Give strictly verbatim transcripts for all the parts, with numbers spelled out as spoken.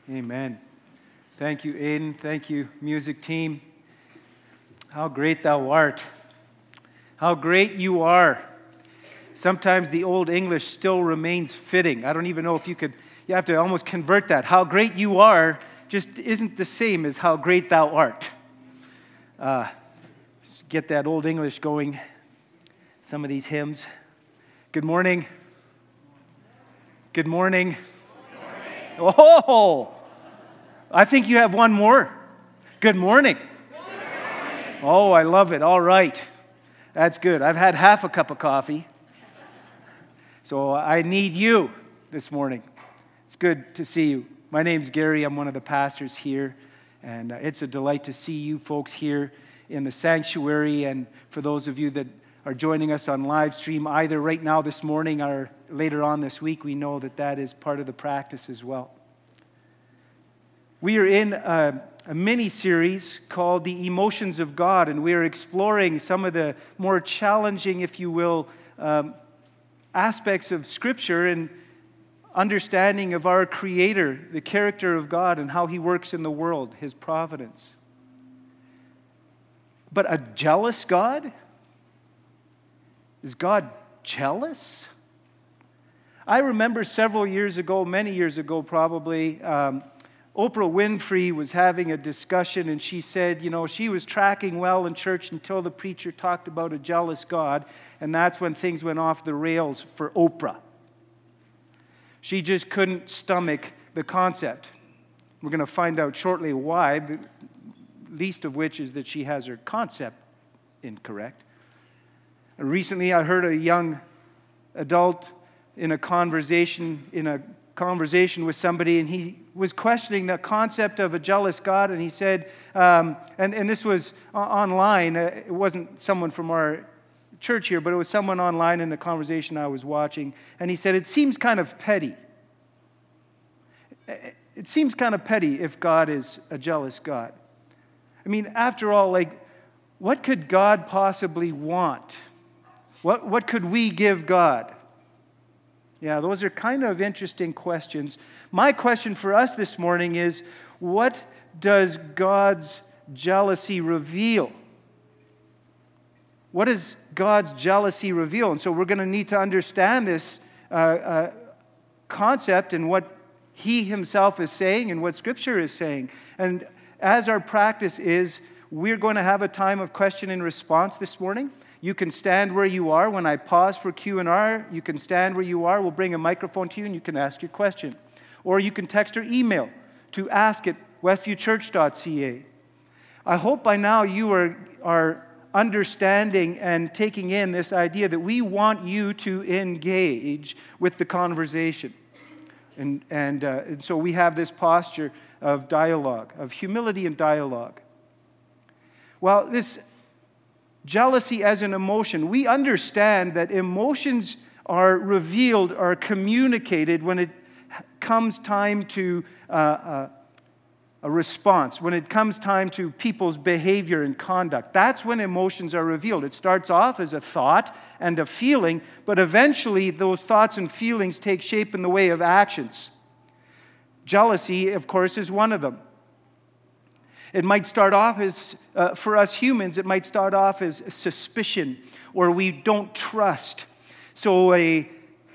Amen. Thank you, Aiden. Thank you, music team. How great thou art. How great you are. Sometimes the Old English still remains fitting. I don't even know if you could, you have to almost convert that. How great you are just isn't the same as how great thou art. Uh, get that Old English going. Some of these hymns. Good morning. Good morning. Good morning. Oh, I think you have one more. Good morning. Good morning. Oh, I love it. All right. That's good. I've had half a cup of coffee. So I need you this morning. It's good to see you. My name's Gary. I'm one of the pastors here. And uh, it's a delight to see you folks here in the sanctuary. And for those of you that are joining us on live stream, either right now this morning or later on this week, we know that that is part of the practice as well. We are in a, a mini-series called The Emotions of God, and we are exploring some of the more challenging, if you will, um, aspects of Scripture and understanding of our Creator, the character of God, and how He works in the world, His providence. But a jealous God? Is God jealous? I remember several years ago, many years ago probably, um, Oprah Winfrey was having a discussion, and she said, you know, she was tracking well in church until the preacher talked about a jealous God, and that's when things went off the rails for Oprah. She just couldn't stomach the concept. We're going to find out shortly why, but least of which is that she has her concept incorrect. Recently, I heard a young adult in a conversation in a conversation with somebody, and he was questioning the concept of a jealous God, and he said, um, and, and this was online, uh, it wasn't someone from our church here, but it was someone online in the conversation I was watching, and he said, it seems kind of petty. It seems kind of petty if God is a jealous God. I mean, after all, like, what could God possibly want? What, what could we give God? Yeah, those are kind of interesting questions. My question for us this morning is, what does God's jealousy reveal? What does God's jealousy reveal? And so we're going to need to understand this uh, uh, concept and what He Himself is saying and what Scripture is saying. And as our practice is, we're going to have a time of question and response this morning. You can stand where you are. When I pause for Q and R, you can stand where you are. We'll bring a microphone to you and you can ask your question. Or you can text or email to ask at westview church dot c a. I hope by now you are, are understanding and taking in this idea that we want you to engage with the conversation. And, and, uh, and so we have this posture of dialogue, of humility and dialogue. Well, this jealousy as an emotion, we understand that emotions are revealed, are communicated when it comes time to uh, uh, a response, when it comes time to people's behavior and conduct. That's when emotions are revealed. It starts off as a thought and a feeling, but eventually those thoughts and feelings take shape in the way of actions. Jealousy, of course, is one of them. It might start off as, uh, for us humans, it might start off as suspicion, or we don't trust. So a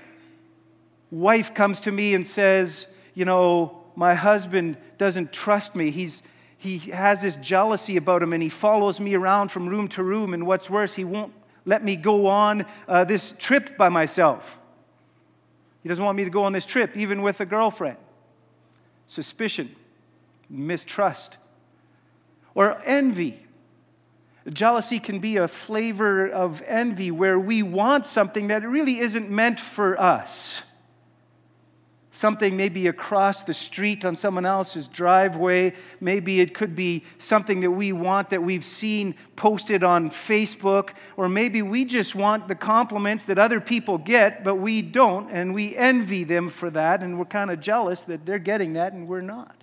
wife comes to me and says, you know, my husband doesn't trust me. He's he has this jealousy about him, and he follows me around from room to room, and what's worse, he won't let me go on uh, this trip by myself. He doesn't want me to go on this trip, even with a girlfriend. Suspicion, mistrust. Or envy. Jealousy can be a flavor of envy where we want something that really isn't meant for us. Something maybe across the street on someone else's driveway. Maybe it could be something that we want that we've seen posted on Facebook. Or maybe we just want the compliments that other people get, but we don't, and we envy them for that, and we're kind of jealous that they're getting that and we're not.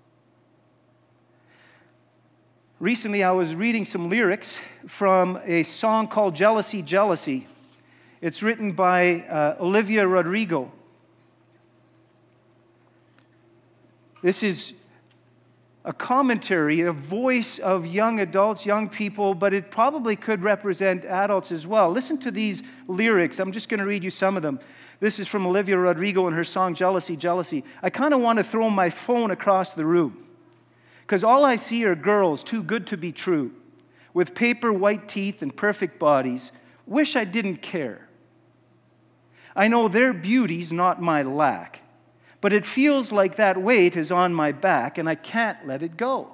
Recently, I was reading some lyrics from a song called Jealousy, Jealousy. It's written by uh, Olivia Rodrigo. This is a commentary, a voice of young adults, young people, but it probably could represent adults as well. Listen to these lyrics. I'm just going to read you some of them. This is from Olivia Rodrigo in her song, Jealousy, Jealousy. I kind of want to throw my phone across the room, because all I see are girls too good to be true, with paper white teeth and perfect bodies. Wish I didn't care. I know their beauty's not my lack, but it feels like that weight is on my back and I can't let it go.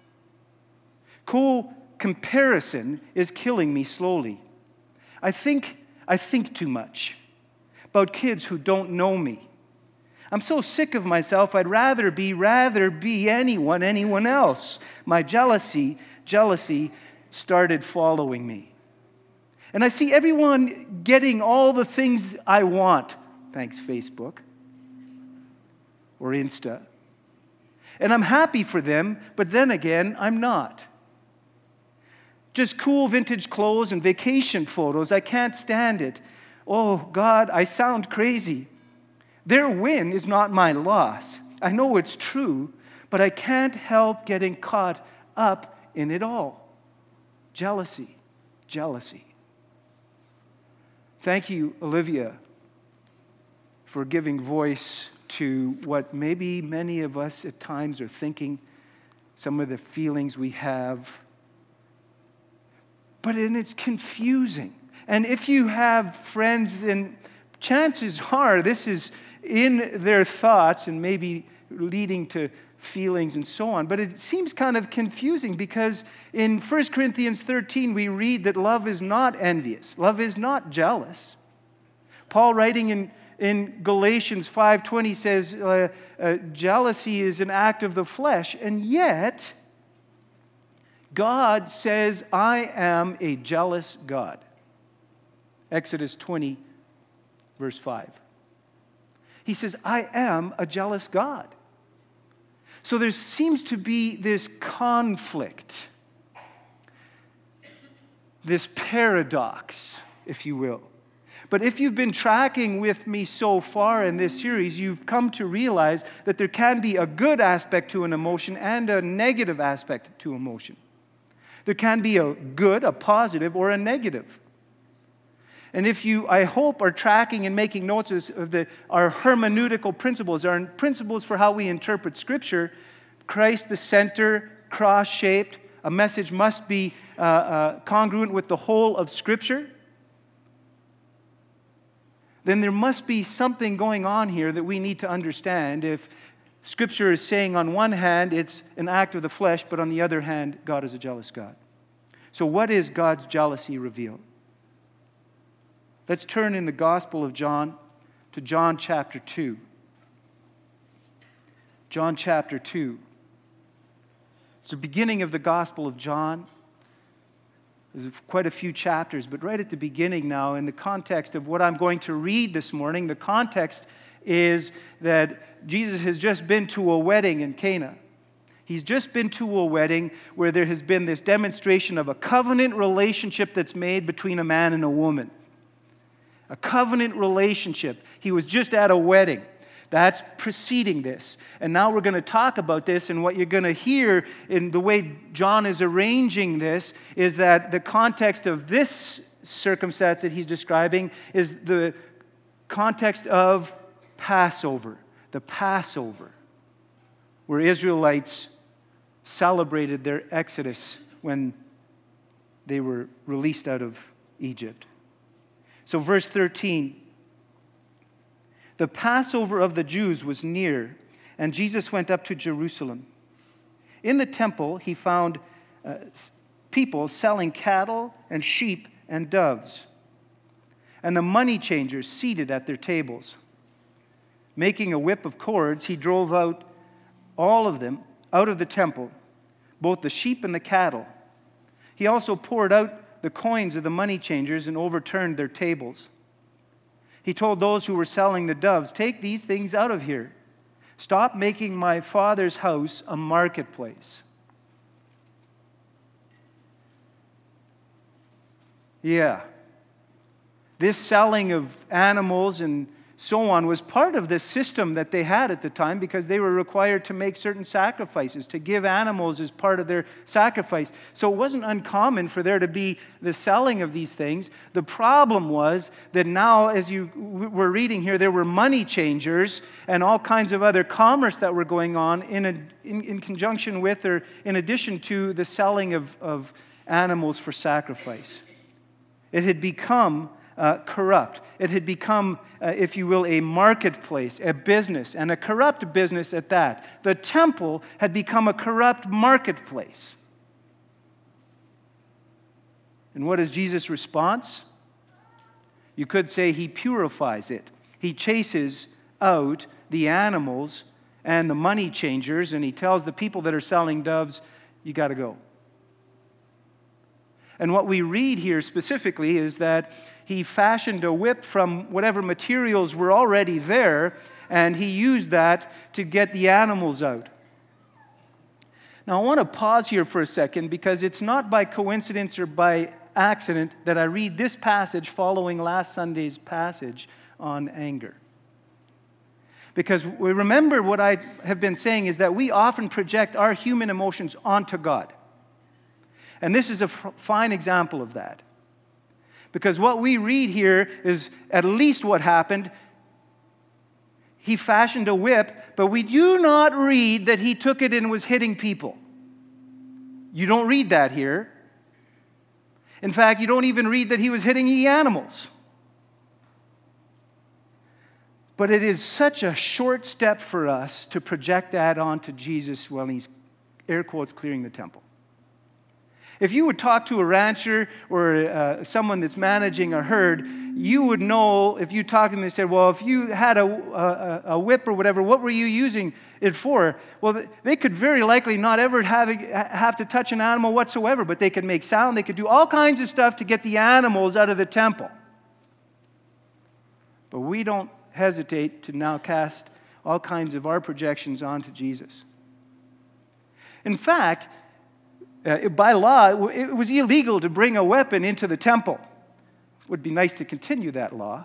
Cool comparison is killing me slowly. I think I think too much about kids who don't know me. I'm so sick of myself, I'd rather be, rather be anyone, anyone else. My jealousy, jealousy started following me. And I see everyone getting all the things I want. Thanks, Facebook. Or Insta. And I'm happy for them, but then again, I'm not. Just cool vintage clothes and vacation photos, I can't stand it. Oh, God, I sound crazy. Their win is not my loss. I know it's true, but I can't help getting caught up in it all. Jealousy, jealousy. Thank you, Olivia, for giving voice to what maybe many of us at times are thinking, some of the feelings we have. But then it's confusing. And if you have friends, then chances are this is in their thoughts and maybe leading to feelings and so on. But it seems kind of confusing because in First Corinthians thirteen we read that love is not envious. Love is not jealous. Paul, writing in In Galatians five twenty says, uh, uh, jealousy is an act of the flesh. And yet, God says, I am a jealous God. Exodus twenty, verse five. He says, I am a jealous God. So there seems to be this conflict, this paradox, if you will. But if you've been tracking with me so far in this series, you've come to realize that there can be a good aspect to an emotion and a negative aspect to emotion. There can be a good, a positive, or a negative. And if you, I hope, are tracking and making notes of the, our hermeneutical principles, our principles for how we interpret Scripture, Christ the center, cross-shaped, a message must be uh, uh, congruent with the whole of Scripture, then there must be something going on here that we need to understand if Scripture is saying on one hand it's an act of the flesh, but on the other hand, God is a jealous God. So what is God's jealousy revealed? Let's turn in the Gospel of John to John chapter two. John chapter two. It's the beginning of the Gospel of John. There's quite a few chapters, but right at the beginning now, in the context of what I'm going to read this morning, the context is that Jesus has just been to a wedding in Cana. He's just been to a wedding where there has been this demonstration of a covenant relationship that's made between a man and a woman. A covenant relationship. He was just at a wedding. That's preceding this. And now we're going to talk about this, and what you're going to hear in the way John is arranging this is that the context of this circumstance that he's describing is the context of Passover, the Passover, where Israelites celebrated their exodus when they were released out of Egypt. So verse thirteen, the Passover of the Jews was near, and Jesus went up to Jerusalem. In the temple, he found uh, people selling cattle and sheep and doves, and the money changers seated at their tables. Making a whip of cords, he drove out all of them out of the temple, both the sheep and the cattle. He also poured out the coins of the money changers and overturned their tables. He told those who were selling the doves, "Take these things out of here. Stop making my Father's house a marketplace." Yeah. This selling of animals and so on, was part of the system that they had at the time, because they were required to make certain sacrifices, to give animals as part of their sacrifice. So it wasn't uncommon for there to be the selling of these things. The problem was that now, as you were reading here, there were money changers and all kinds of other commerce that were going on in, a, in, in conjunction with, or in addition to, the selling of, of animals for sacrifice. It had become Uh, corrupt. It had become, uh, if you will, a marketplace, a business, and a corrupt business at that. The temple had become a corrupt marketplace. And what is Jesus' response? You could say he purifies it. He chases out the animals and the money changers, and he tells the people that are selling doves, you got to go. And what we read here specifically is that he fashioned a whip from whatever materials were already there, and he used that to get the animals out. Now, I want to pause here for a second, because it's not by coincidence or by accident that I read this passage following last Sunday's passage on anger. Because we remember, what I have been saying is that we often project our human emotions onto God. And this is a f- fine example of that. Because what we read here is at least what happened. He fashioned a whip, but we do not read that he took it and was hitting people. You don't read that here. In fact, you don't even read that he was hitting the animals. But it is such a short step for us to project that onto Jesus when he's, air quotes, clearing the temple. If you would talk to a rancher or uh, someone that's managing a herd, you would know, if you talked to them, they said, well, if you had a, a, a whip or whatever, what were you using it for? Well, they could very likely not ever have, have to touch an animal whatsoever, but they could make sound, they could do all kinds of stuff to get the animals out of the temple. But we don't hesitate to now cast all kinds of our projections onto Jesus. In fact, Uh, by law, it was illegal to bring a weapon into the temple. It would be nice to continue that law.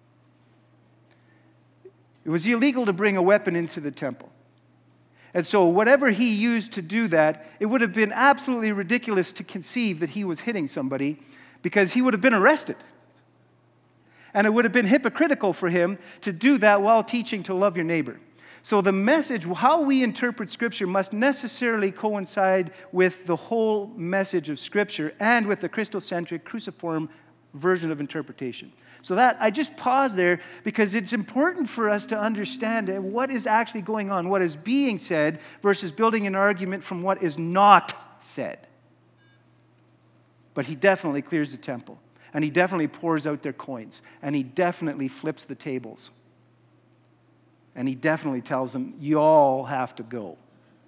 It was illegal to bring a weapon into the temple. And so whatever he used to do that, it would have been absolutely ridiculous to conceive that he was hitting somebody, because he would have been arrested. And it would have been hypocritical for him to do that while teaching to love your neighbor. So the message, how we interpret Scripture, must necessarily coincide with the whole message of Scripture and with the Christocentric, cruciform version of interpretation. So that, I just pause there because it's important for us to understand what is actually going on, what is being said, versus building an argument from what is not said. But he definitely clears the temple, and he definitely pours out their coins, and he definitely flips the tables. And he definitely tells them, you all have to go.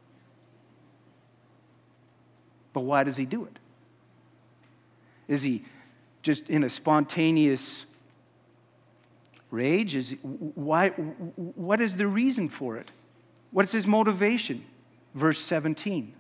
But why does he do it? Is he just in a spontaneous rage? Is he, why? What is the reason for it? What is his motivation? Verse seventeen.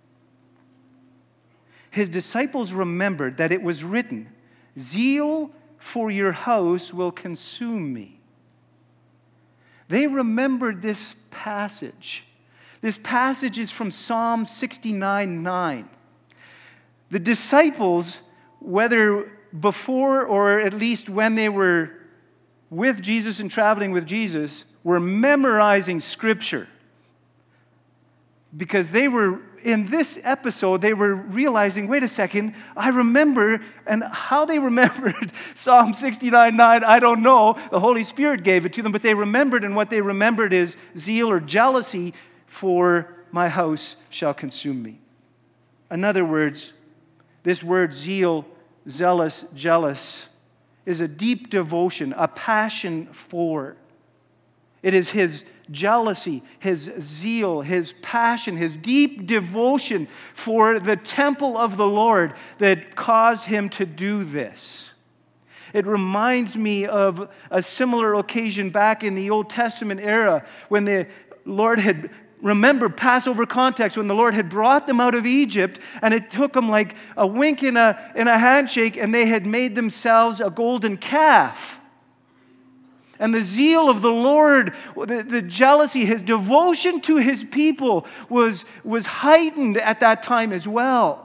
His disciples remembered that it was written, zeal for your house will consume me. They remembered this passage. This passage is from Psalm sixty-nine nine. The disciples, whether before or at least when they were with Jesus and traveling with Jesus, were memorizing Scripture. Because they were, in this episode, they were realizing, wait a second, I remember, and how they remembered Psalm sixty-nine nine, I don't know. The Holy Spirit gave it to them, but they remembered, and what they remembered is zeal or jealousy for my house shall consume me. In other words, this word zeal, zealous, jealous, is a deep devotion, a passion for. It is his jealousy, his zeal, his passion, his deep devotion for the temple of the Lord that caused him to do this. It reminds me of a similar occasion back in the Old Testament era when the Lord had, remember Passover context, when the Lord had brought them out of Egypt, and it took them like a wink and a, and a handshake, and they had made themselves a golden calf. And the zeal of the Lord, the, the jealousy, his devotion to his people was, was heightened at that time as well.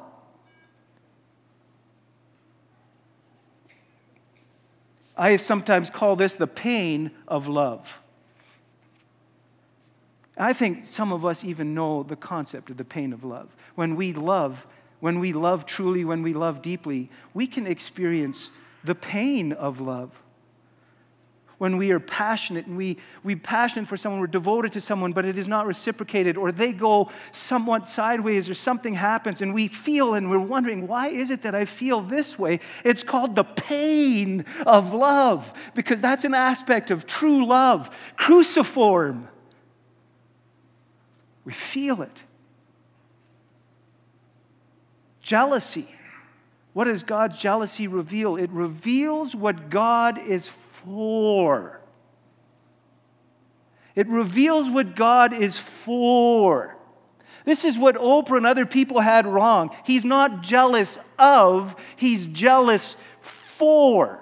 I sometimes call this the pain of love. I think some of us even know the concept of the pain of love. When we love, when we love truly, when we love deeply, we can experience the pain of love. When we are passionate and we, we're passionate for someone, we're devoted to someone, but it is not reciprocated, or they go somewhat sideways, or something happens, and we feel and we're wondering, why is it that I feel this way? It's called the pain of love, because that's an aspect of true love, cruciform. We feel it. Jealousy. What does God's jealousy reveal? It reveals what God is for. It reveals what God is for. This is what Oprah and other people had wrong. He's not jealous of, he's jealous for.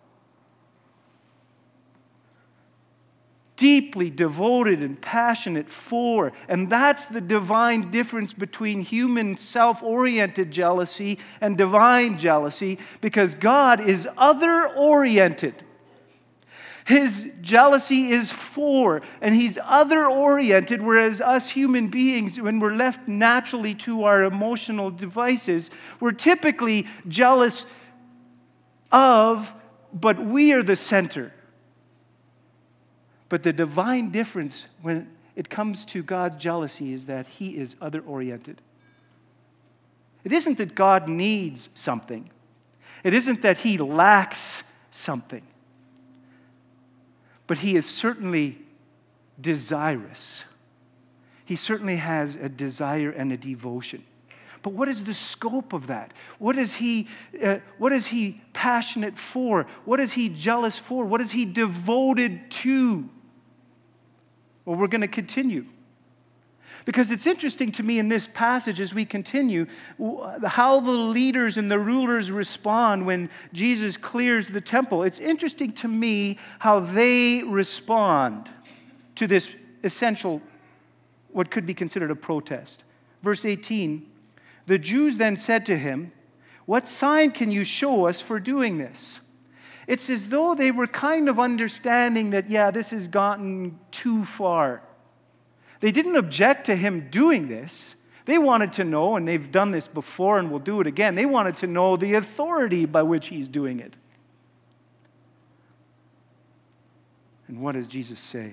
Deeply devoted and passionate for. And that's the divine difference between human self-oriented jealousy and divine jealousy, because God is other-oriented. His jealousy is for, and he's other-oriented, whereas us human beings, when we're left naturally to our emotional devices, we're typically jealous of, but we are the center. But the divine difference when it comes to God's jealousy is that he is other-oriented. It isn't that God needs something. It isn't that he lacks something. But he is certainly desirous. He certainly has a desire and a devotion. But what is the scope of that? What is he, uh, what is he passionate for? What is he jealous for? What is he devoted to? Well, we're going to continue. Because it's interesting to me in this passage as we continue how the leaders and the rulers respond when Jesus clears the temple. It's interesting to me how they respond to this essential, what could be considered a protest. Verse eighteen, the Jews then said to him, "What sign can you show us for doing this?" It's as though they were kind of understanding that, yeah, this has gotten too far. They didn't object to him doing this. They wanted to know, and they've done this before and will do it again, they wanted to know the authority by which he's doing it. And what does Jesus say?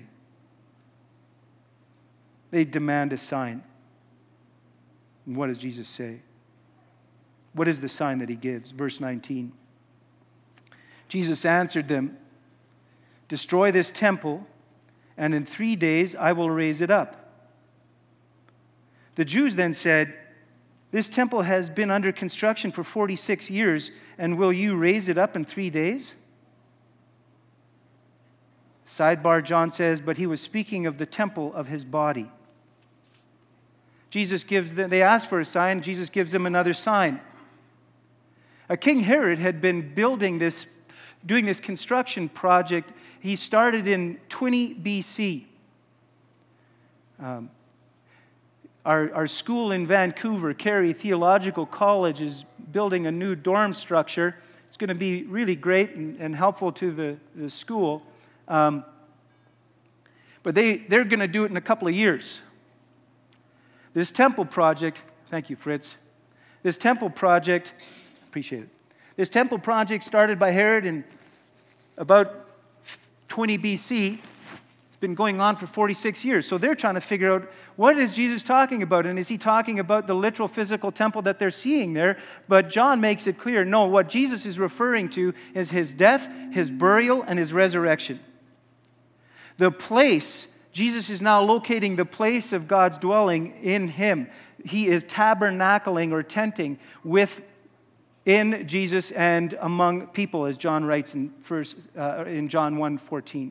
They demand a sign. And what does Jesus say? What is the sign that he gives? Verse nineteen. Jesus answered them, "Destroy this temple, and in three days I will raise it up." The Jews then said, "This temple has been under construction for forty-six years, and will you raise it up in three days?" Sidebar, John says, but he was speaking of the temple of his body. Jesus gives them, they ask for a sign, Jesus gives them another sign. A King Herod had been building this doing this construction project. He started in twenty B C. Um, our, our school in Vancouver, Carey Theological College, is building a new dorm structure. It's going to be really great and, and helpful to the, the school. Um, but they, they're going to do it in a couple of years. This temple project, thank you, Fritz. This temple project, appreciate it. This temple project started by Herod in about twenty B C. It's been going on for forty-six years. So they're trying to figure out, what is Jesus talking about? And is he talking about the literal physical temple that they're seeing there? But John makes it clear, no, what Jesus is referring to is his death, his burial, and his resurrection. The place, Jesus is now locating the place of God's dwelling in him. He is tabernacling or tenting with in Jesus and among people, as John writes in, first, uh, in John one fourteen.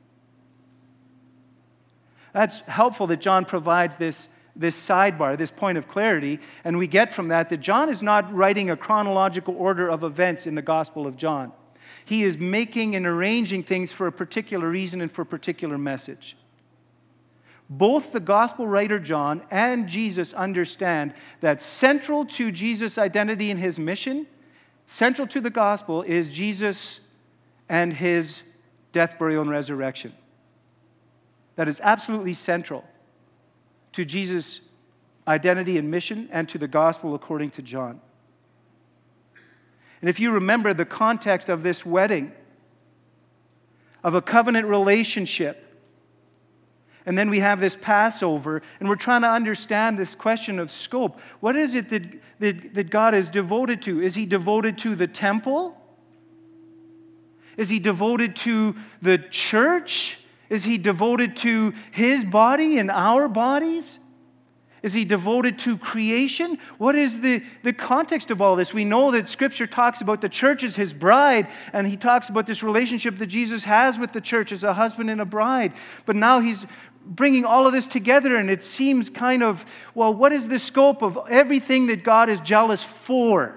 That's helpful that John provides this, this sidebar, this point of clarity, and we get from that that John is not writing a chronological order of events in the Gospel of John. He is making and arranging things for a particular reason and for a particular message. Both the gospel writer John and Jesus understand that central to Jesus' identity and his mission, central to the gospel, is Jesus and his death, burial, and resurrection. That is absolutely central to Jesus' identity and mission and to the gospel according to John. And if you remember the context of this wedding, of a covenant relationship, and then we have this Passover, and we're trying to understand this question of scope. What is it that, that, that God is devoted to? Is he devoted to the temple? Is he devoted to the church? Is he devoted to his body and our bodies? Is he devoted to creation? What is the, the context of all this? We know that Scripture talks about the church as his bride, and he talks about this relationship that Jesus has with the church as a husband and a bride. But now he's bringing all of this together, and it seems kind of, well, what is the scope of everything that God is jealous for?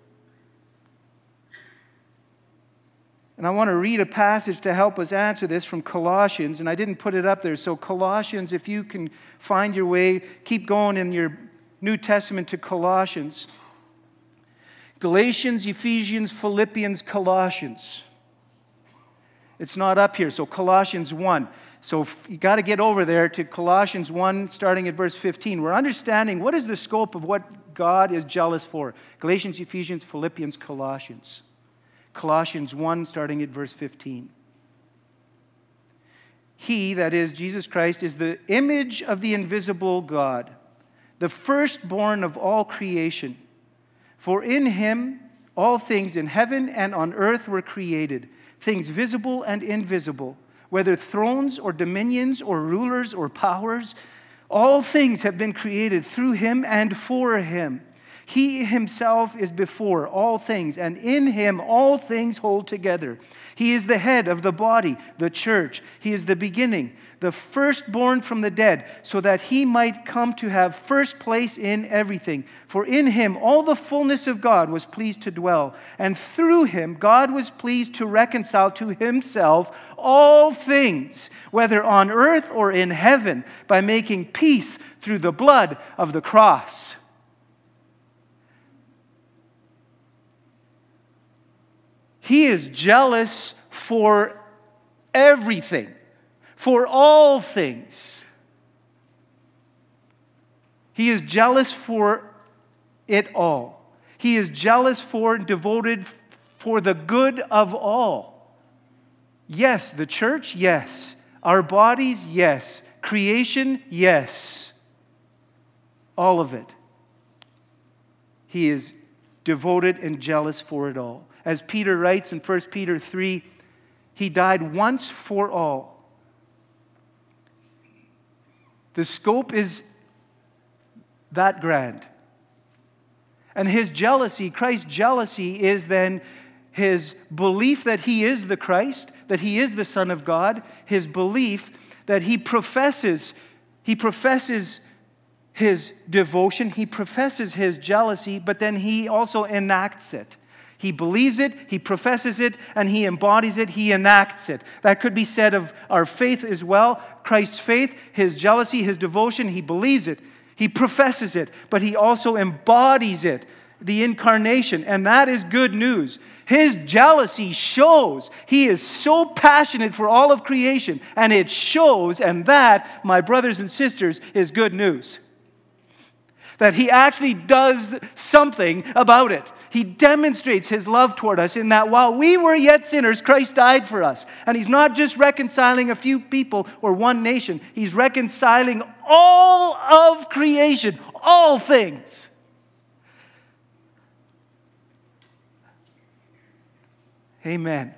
And I want to read a passage to help us answer this from Colossians, and I didn't put it up there. So Colossians, if you can find your way, keep going in your New Testament to Colossians. Galatians, Ephesians, Philippians, Colossians. It's not up here, so Colossians one. So you got to get over there to Colossians one, starting at verse fifteen. We're understanding what is the scope of what God is jealous for. Galatians, Ephesians, Philippians, Colossians. Colossians one, starting at verse fifteen. He, that is Jesus Christ, is the image of the invisible God, the firstborn of all creation. For in him all things in heaven and on earth were created, things visible and invisible, whether thrones or dominions or rulers or powers. All things have been created through him and for him. He himself is before all things, and in him all things hold together. He is the head of the body, the church. He is the beginning, the firstborn from the dead, so that he might come to have first place in everything. For in him all the fullness of God was pleased to dwell, and through him God was pleased to reconcile to himself all things, whether on earth or in heaven, by making peace through the blood of the cross. He is jealous for everything, for all things. He is jealous for it all. He is jealous for, devoted for the good of all. Yes, the church, yes. Our bodies, yes. Creation, yes. All of it. He is devoted and jealous for it all. As Peter writes in First Peter three, he died once for all. The scope is that grand. And his jealousy, Christ's jealousy, is then his belief that he is the Christ, that he is the Son of God, his belief that he professes, he professes his devotion, he professes his jealousy, but then he also enacts it. He believes it, he professes it, and he embodies it, he enacts it. That could be said of our faith as well. Christ's faith, his jealousy, his devotion, he believes it, he professes it, but he also embodies it, the incarnation, and that is good news. His jealousy shows. He is so passionate for all of creation, and it shows, and that, my brothers and sisters, is good news. That he actually does something about it. He demonstrates his love toward us in that while we were yet sinners, Christ died for us. And he's not just reconciling a few people or one nation. He's reconciling all of creation, all things. Amen.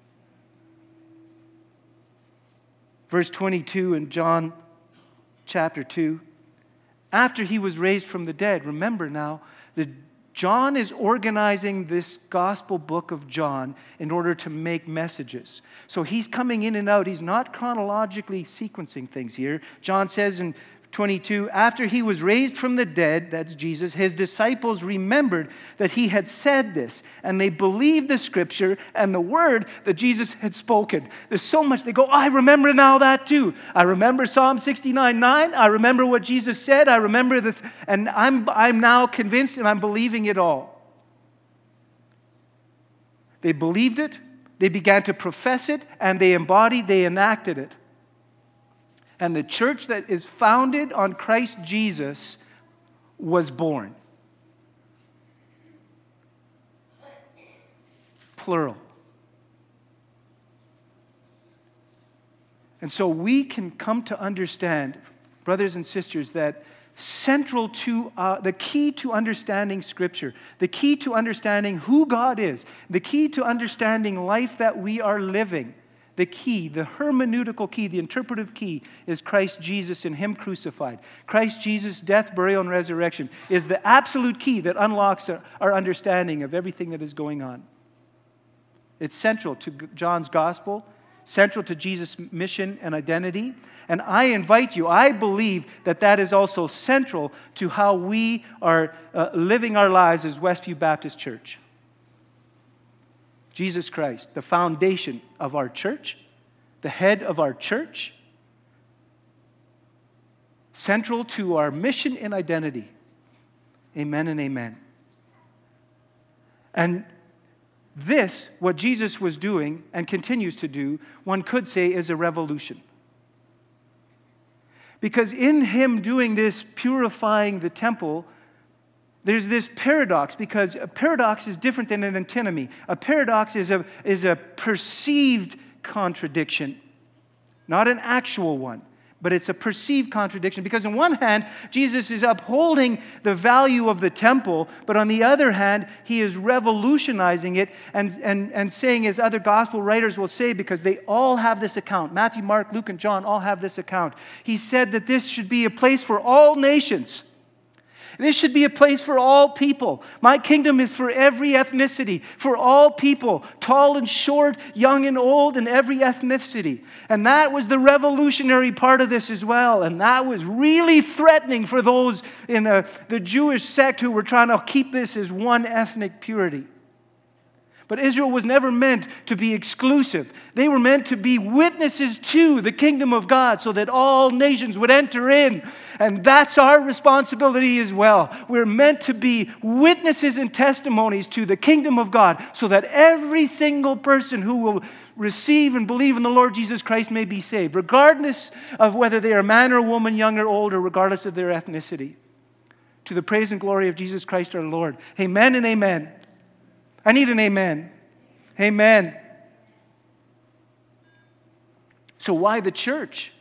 Verse twenty-two in John chapter two. After he was raised from the dead, remember now that John is organizing this gospel book of John in order to make messages. So he's coming in and out. He's not chronologically sequencing things here. John says in twenty-two, after he was raised from the dead, that's Jesus, his disciples remembered that he had said this, and they believed the scripture and the word that Jesus had spoken. There's so much they go, oh, I remember now that too. I remember Psalm sixty-nine nine. I remember what Jesus said. I remember the, th- and I'm, I'm now convinced and I'm believing it all. They believed it, they began to profess it, and they embodied, they enacted it. And the church that is founded on Christ Jesus was born. Plural. And so we can come to understand, brothers and sisters, that central to uh, the key to understanding Scripture, the key to understanding who God is, the key to understanding life that we are living, the key, the hermeneutical key, the interpretive key is Christ Jesus and Him crucified. Christ Jesus' death, burial, and resurrection is the absolute key that unlocks our, our understanding of everything that is going on. It's central to John's gospel, central to Jesus' mission and identity. And I invite you, I believe that that is also central to how we are uh, living our lives as Westview Baptist Church. Jesus Christ, the foundation of our church, the head of our church, central to our mission and identity. Amen and amen. And this, what Jesus was doing and continues to do, one could say is a revolution. Because in Him doing this, purifying the temple, there's this paradox, because a paradox is different than an antinomy. A paradox is a, is a perceived contradiction, not an actual one, but it's a perceived contradiction. Because on one hand, Jesus is upholding the value of the temple, but on the other hand, He is revolutionizing it and, and, and saying, as other gospel writers will say, because they all have this account, Matthew, Mark, Luke, and John all have this account. He said that this should be a place for all nations. This should be a place for all people. My kingdom is for every ethnicity, for all people, tall and short, young and old, and every ethnicity. And that was the revolutionary part of this as well. And that was really threatening for those in the, the Jewish sect who were trying to keep this as one ethnic purity. But Israel was never meant to be exclusive. They were meant to be witnesses to the kingdom of God so that all nations would enter in. And that's our responsibility as well. We're meant to be witnesses and testimonies to the kingdom of God so that every single person who will receive and believe in the Lord Jesus Christ may be saved, regardless of whether they are man or woman, young or old, or regardless of their ethnicity. To the praise and glory of Jesus Christ our Lord. Amen and amen. I need an amen. Amen. So why the church?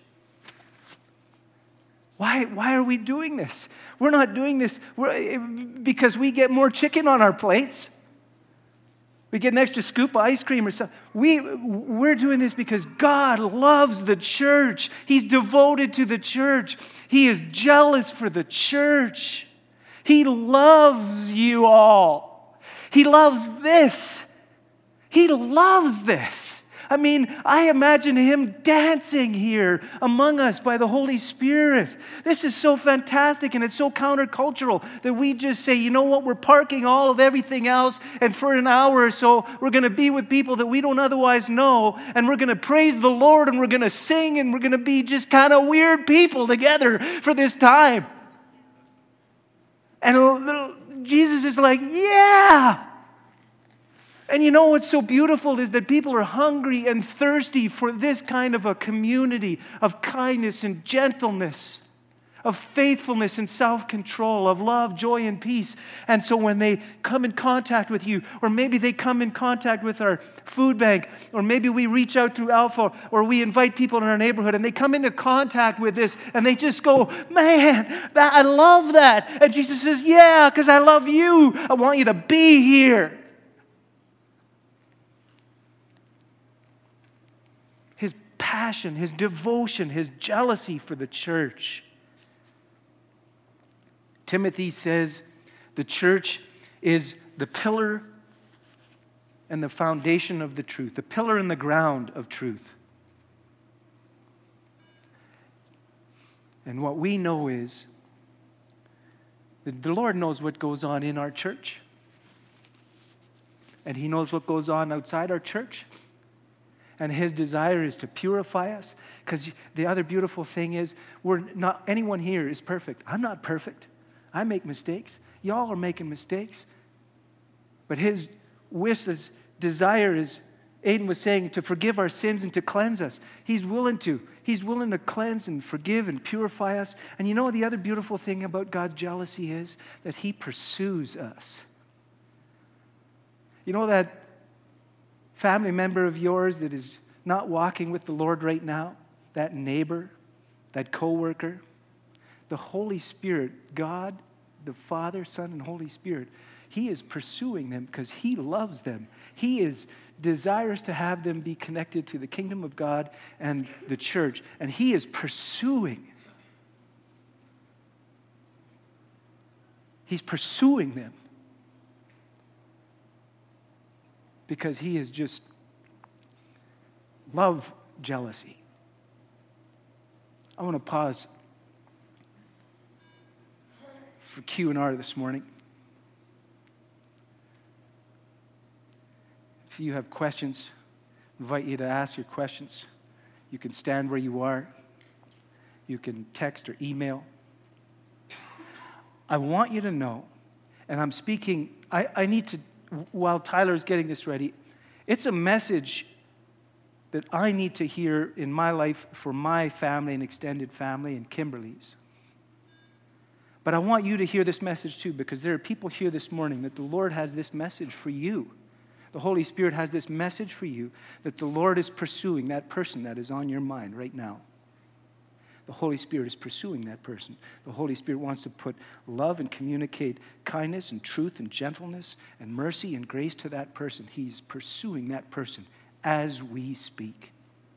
Why, why are we doing this? We're not doing this because we get more chicken on our plates. We get an extra scoop of ice cream or something. We, we're doing this because God loves the church. He's devoted to the church. He is jealous for the church. He loves you all. He loves this. He loves this. I mean, I imagine Him dancing here among us by the Holy Spirit. This is so fantastic, and it's so countercultural that we just say, you know what, we're parking all of everything else, and for an hour or so, we're going to be with people that we don't otherwise know, and we're going to praise the Lord, and we're going to sing, and we're going to be just kind of weird people together for this time. And Jesus is like, yeah. And you know what's so beautiful is that people are hungry and thirsty for this kind of a community of kindness and gentleness, of faithfulness and self-control, of love, joy, and peace. And so when they come in contact with you, or maybe they come in contact with our food bank, or maybe we reach out through Alpha, or we invite people in our neighborhood, and they come into contact with this, and they just go, man, that, I love that. And Jesus says, yeah, because I love you. I want you to be here. His passion, His devotion, His jealousy for the church. Timothy says the church is the pillar and the foundation of the truth, the pillar and the ground of truth. And what we know is that the Lord knows what goes on in our church. And He knows what goes on outside our church. And His desire is to purify us. Because the other beautiful thing is, we're not, anyone here is perfect. I'm not perfect. I make mistakes. Y'all are making mistakes. But His wish, His desire is, Aidan was saying, to forgive our sins and to cleanse us. He's willing to. He's willing to cleanse and forgive and purify us. And you know what the other beautiful thing about God's jealousy is? That He pursues us. You know that family member of yours that is not walking with the Lord right now? That neighbor, that coworker? The Holy Spirit, God, the Father, Son, and Holy Spirit, He is pursuing them because He loves them. He is desirous to have them be connected to the kingdom of God and the church. And He is pursuing. He's pursuing them. Because He is just love jealousy. I want to pause for Q and R this morning. If you have questions, I invite you to ask your questions. You can stand where you are. You can text or email. I want you to know, and I'm speaking, I, I need to, while Tyler's getting this ready, it's a message that I need to hear in my life for my family and extended family and Kimberly's. But I want you to hear this message too, because there are people here this morning that the Lord has this message for you. The Holy Spirit has this message for you that the Lord is pursuing that person that is on your mind right now. The Holy Spirit is pursuing that person. The Holy Spirit wants to put love and communicate kindness and truth and gentleness and mercy and grace to that person. He's pursuing that person as we speak.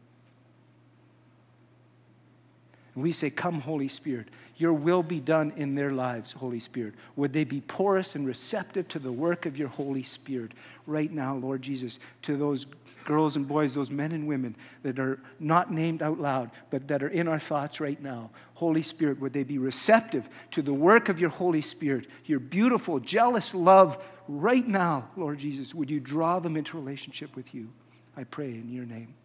And we say, come, Holy Spirit. Your will be done in their lives, Holy Spirit. Would they be porous and receptive to the work of your Holy Spirit right now, Lord Jesus, to those girls and boys, those men and women that are not named out loud, but that are in our thoughts right now. Holy Spirit, would they be receptive to the work of your Holy Spirit, your beautiful, jealous love right now, Lord Jesus? Would you draw them into relationship with you? I pray in your name.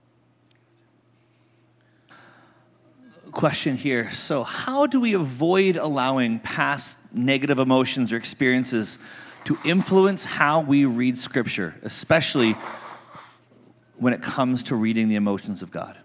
Question here. So how do we avoid allowing past negative emotions or experiences to influence how we read Scripture, especially when it comes to reading the emotions of God?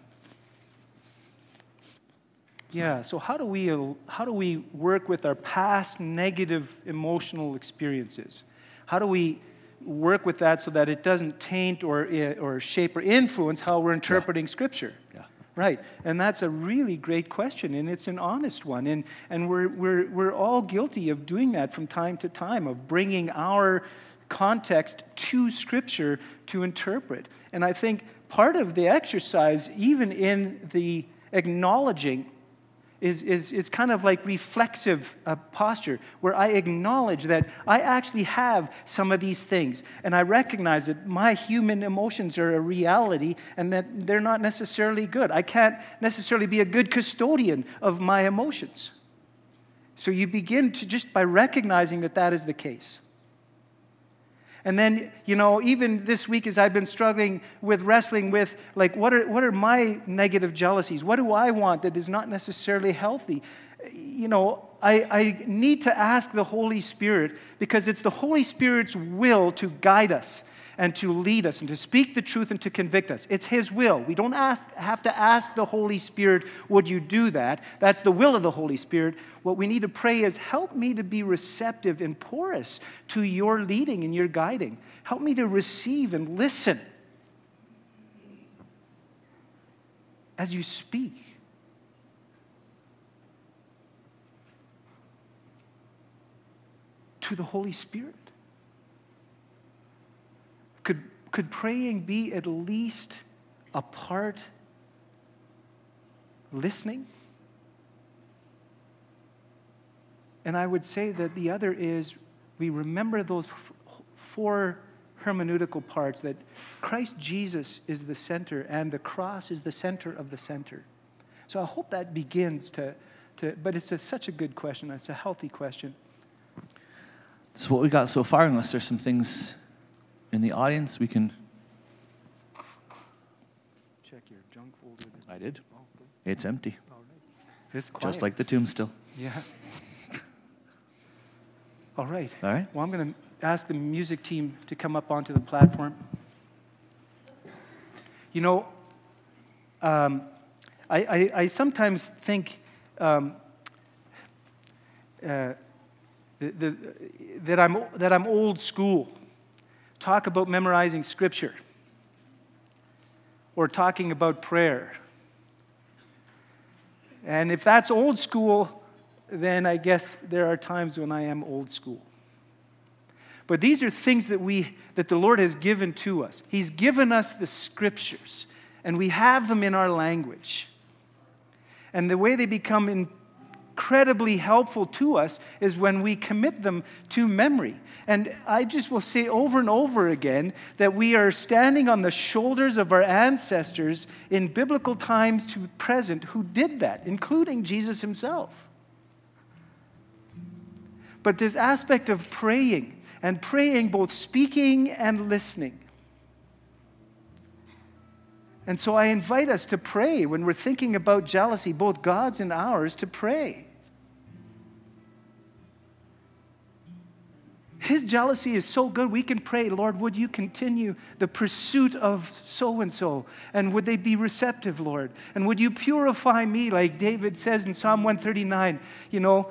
Yeah, so how do we how do we work with our past negative emotional experiences? How do we work with that so that it doesn't taint or or shape or influence how we're interpreting yeah. Scripture? Yeah. Right, and that's a really great question, and it's an honest one, and and we're we're we're all guilty of doing that from time to time, of bringing our context to Scripture to interpret. And I think part of the exercise, even in the acknowledging, is is it's kind of like reflexive uh, posture, where I acknowledge that I actually have some of these things, and I recognize that my human emotions are a reality, and that they're not necessarily good. I can't necessarily be a good custodian of my emotions. So you begin to just by recognizing that that is the case. And then, you know, even this week as I've been struggling with wrestling with, like, what are what are my negative jealousies? What do I want that is not necessarily healthy? You know, I, I need to ask the Holy Spirit, because it's the Holy Spirit's will to guide us and to lead us and to speak the truth and to convict us. It's His will. We don't have, have to ask the Holy Spirit, would you do that? That's the will of the Holy Spirit. What we need to pray is, help me to be receptive and porous to your leading and your guiding. Help me to receive and listen as you speak. To the Holy Spirit. Could, could praying be at least a part listening? And I would say that the other is, we remember those f- four hermeneutical parts, that Christ Jesus is the center and the cross is the center of the center. So I hope that begins to, to but it's a, such a good question. It's a healthy question. So what we got so far, unless there's some things in the audience, we can... Check your junk folder. I did. It's empty. All right. It's quiet. Just like the tomb still. Yeah. All right. All right. Well, I'm going to ask the music team to come up onto the platform. You know, um, I, I, I sometimes think um, uh, the, the, that I'm that I'm old school. Talk about memorizing Scripture or talking about prayer. And if that's old school, then I guess there are times when I am old school. But these are things that we that the Lord has given to us. He's given us the Scriptures, and we have them in our language. And the way they become incredibly helpful to us is when we commit them to memory. And I just will say over and over again that we are standing on the shoulders of our ancestors in biblical times to present who did that, including Jesus himself. But this aspect of praying, and praying both speaking and listening. And so I invite us to pray when we're thinking about jealousy, both God's and ours, to pray. His jealousy is so good, we can pray, Lord, would you continue the pursuit of so-and-so? And would they be receptive, Lord? And would you purify me, like David says in Psalm one thirty-nine, you know,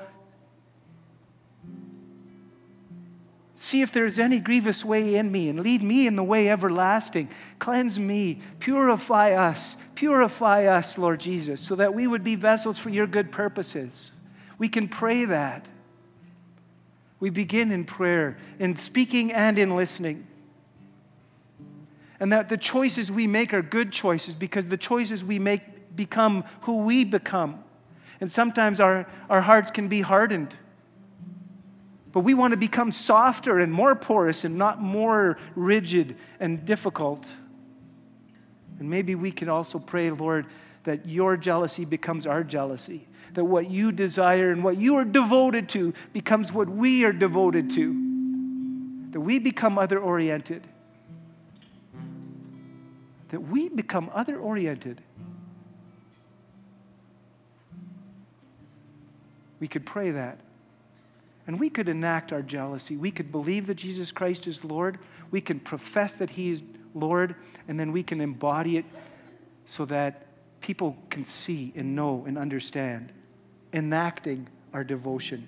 see if there is any grievous way in me, and lead me in the way everlasting. Cleanse me, purify us, purify us, Lord Jesus, so that we would be vessels for your good purposes. We can pray that. We begin in prayer, in speaking and in listening. And that the choices we make are good choices, because the choices we make become who we become. And sometimes our, our hearts can be hardened. But we want to become softer and more porous and not more rigid and difficult. And maybe we can also pray, Lord, that your jealousy becomes our jealousy. That what you desire and what you are devoted to becomes what we are devoted to. That we become other-oriented. That we become other-oriented. We could pray that. And we could enact our jealousy. We could believe that Jesus Christ is Lord. We can profess that he is Lord. And then we can embody it so that people can see and know and understand. Enacting our devotion.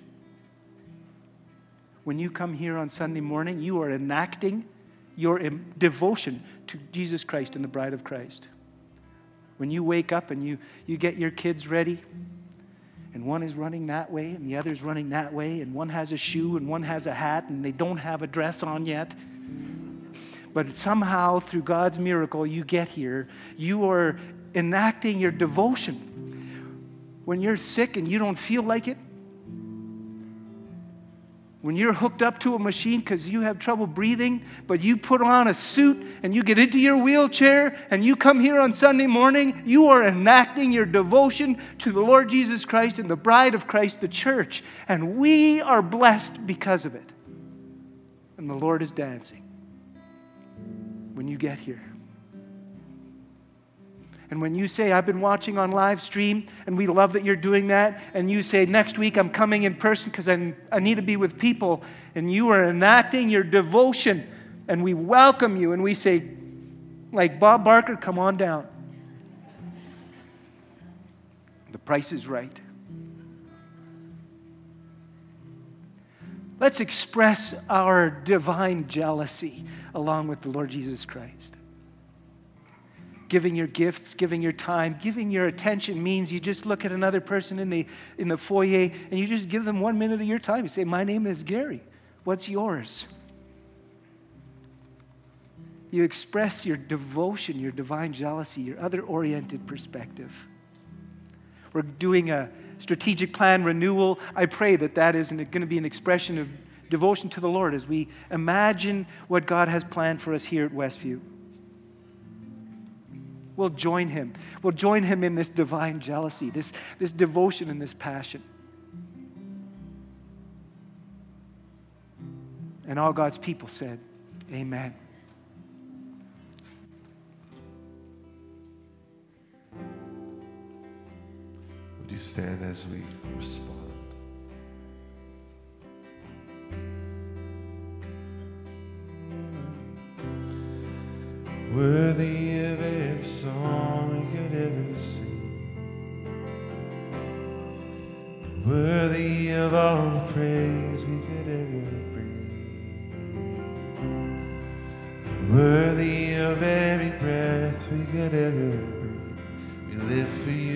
When you come here on Sunday morning, you are enacting your devotion to Jesus Christ and the bride of Christ. When you wake up and you, you get your kids ready, and one is running that way, and the other is running that way, and one has a shoe, and one has a hat, and they don't have a dress on yet. But somehow, through God's miracle, you get here. You are enacting your devotion. When you're sick and you don't feel like it, when you're hooked up to a machine because you have trouble breathing, but you put on a suit and you get into your wheelchair and you come here on Sunday morning, you are enacting your devotion to the Lord Jesus Christ and the bride of Christ, the church. And we are blessed because of it. And the Lord is dancing when you get here. And when you say, I've been watching on live stream, and we love that you're doing that, and you say, next week I'm coming in person because I need to be with people, and you are enacting your devotion, and we welcome you, and we say, like Bob Barker, come on down. The price is right. Let's express our divine jealousy along with the Lord Jesus Christ. Giving your gifts, giving your time, giving your attention means you just look at another person in the in the foyer and you just give them one minute of your time. You say, my name is Gary. What's yours? You express your devotion, your divine jealousy, your other-oriented perspective. We're doing a strategic plan renewal. I pray that that is going to be an expression of devotion to the Lord as we imagine what God has planned for us here at Westview. We'll join him. We'll join him in this divine jealousy, this, this devotion and this passion. And all God's people said, amen. Would you stand as we respond? Worthy of every song we could ever sing, worthy of all the praise we could ever bring, worthy of every breath we could ever breathe. We live for you.